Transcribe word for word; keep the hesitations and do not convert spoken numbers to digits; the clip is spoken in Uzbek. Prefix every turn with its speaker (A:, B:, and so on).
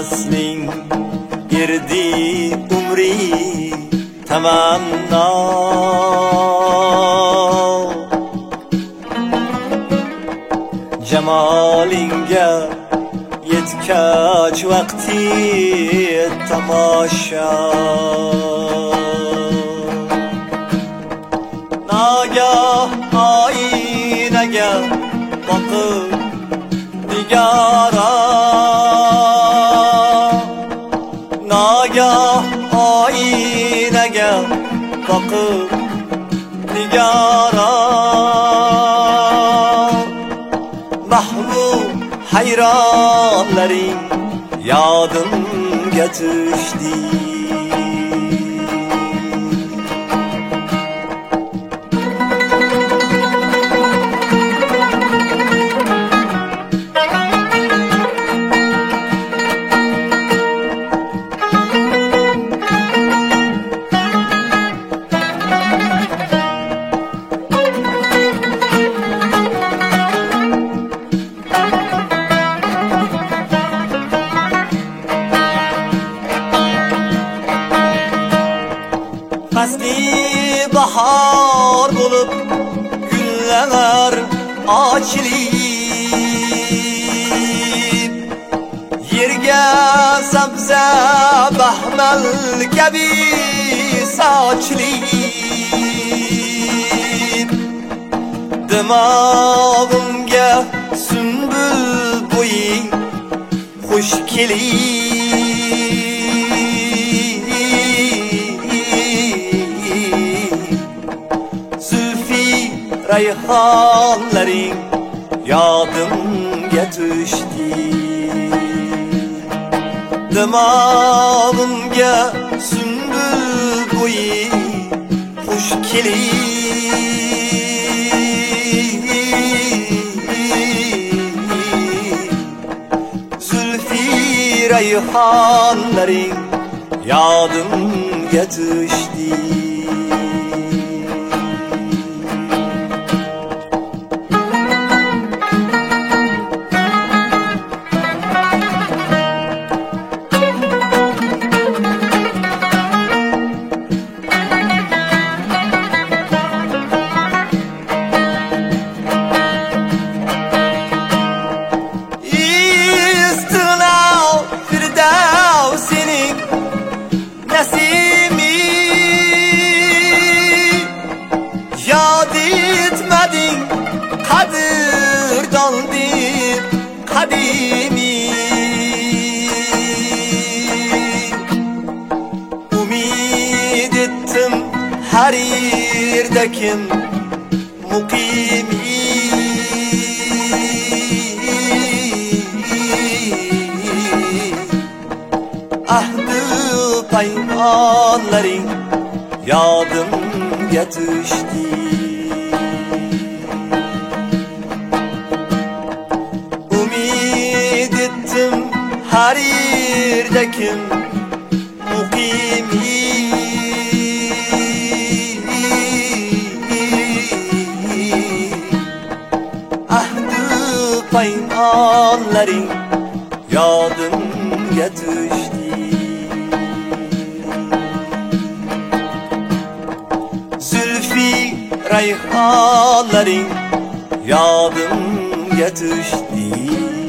A: vasling erdi umri tamanno. Jamolingga yetkach vaqti tomosha. Nagah oynaga boqib nigara, nagah oynaga boqib nigara. Mahbub hayronlaring yodimga tushdi. Fasli bahar bulup güller açilip, yerge sabza bahmel kabi saçlip, dimog'imga sümbül bo'yi xush kelib. Rayhanlaring yodimga tushdi. Dimog'imga sümbül bo'yi xush kelib. Zulfi rayhanlaring yodimga tushdi. Nesimi yad etmedin, kadirdandir kadimi. Umid ettim her yerdekim mukimi. Ahdi paymanlaring yodimga tushdi. Umid ettim har yerdakim muqimi. Ahdi paymanlaring yodimga tushdi. Zulfi rayhanlaring yodimga tushdi.